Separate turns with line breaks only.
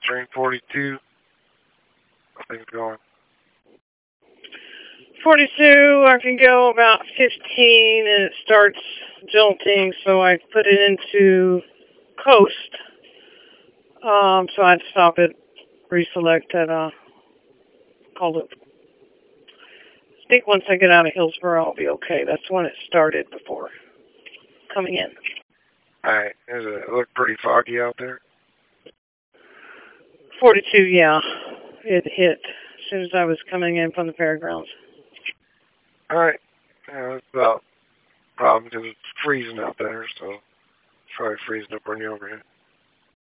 train 42. I think it's going.
42, I can go about 15 and it starts jolting, so I put it into coast. So I'd stop it, reselect at, call it. I think once I get out of Hillsboro, I'll be okay. That's when it started before coming in.
Alright, does it look pretty foggy out there?
42, yeah. It hit as soon as I was coming in from the fairgrounds.
Alright. Yeah, that's about the problem because it's freezing out there, so it's probably freezing up when you're over here.